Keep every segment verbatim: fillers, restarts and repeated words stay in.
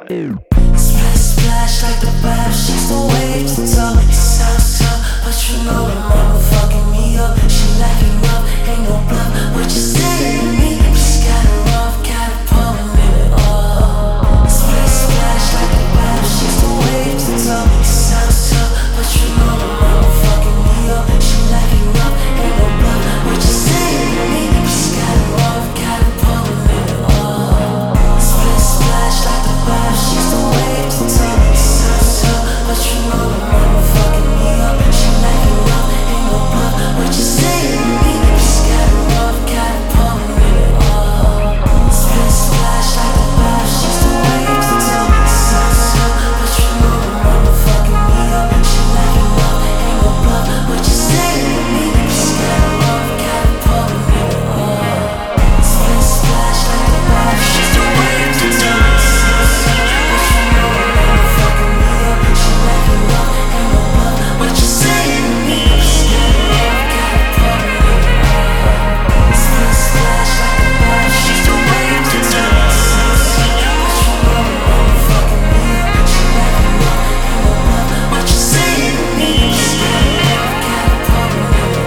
Splash, splash like the bath, she's the wave to top. It sounds tough, but you know the mama fucking me up. She like it rough, ain't no bluff. What you say to me? She's got it rough, got it pumping it up. Splash, splash like the bath, she's the wave to top. It sounds tough, but you know the mama fucking me up. She like it rough, ain't no bluff. What you say to me? She's got it rough, got it pumping it up. Splash, splash like the bath, she's the wave to top. It sounds tough, but you know the mama fucking me up. She like it rough, ain't no bluff. What you say to me? She's got it rough, got it pumping it up. Splash, splash like the bath, she's the wave to top. It sounds tough, but you know the mama fucking me up. She like it rough, ain't no bluff. What you say to me? She's got it rough, got it pumping it up. Splash, splash like the bath, she's the wave to top. It sounds tough, but you know the mama fucking me up. She like it rough, ain't no bluff. What you say to me? She's got it rough, got it pumping it up. Splash, splash like the bath, she's the wave to top. It sounds tough, but you know the mama fucking me up. She like it rough, ain't no bluff. What you say to me? She's got it rough, got it pumping it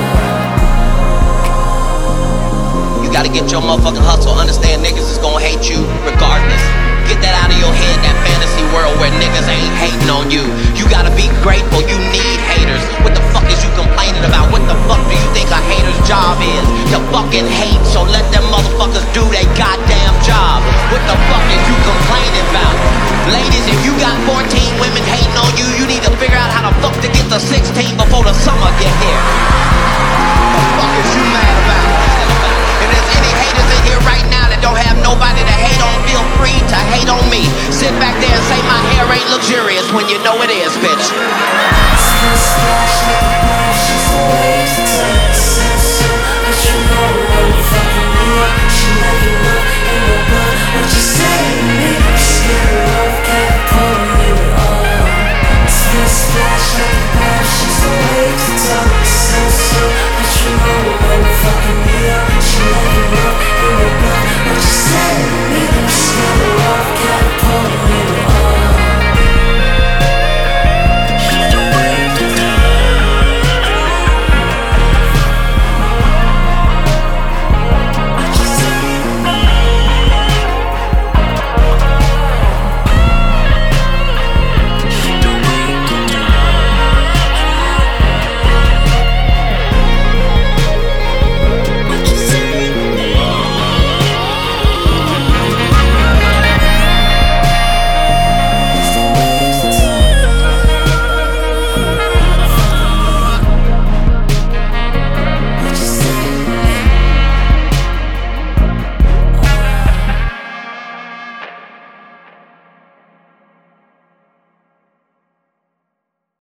up. You gotta get your motherfucking hustle. Understand niggas is gonna hate you regardless. Get that out of your head, that fantasy world where niggas ain't hating on you. You gotta be grateful, you need haters. What the fuck is you complaining about? What the fuck do you think a hater's job is? To fucking hate, so let them motherfuckers do their goddamn job. What the fuck is you complaining about? Ladies, if you got fourteen women hating on you, you need to figure out how the fuck to get to sixteen before the summer get here. What the fuck is you mad about? If there's any haters in here right now that don't have nobody to hate on, feel free to hate on me. Sit back there and say my hair ain't luxurious when you know it is, bitch. Splash, splash like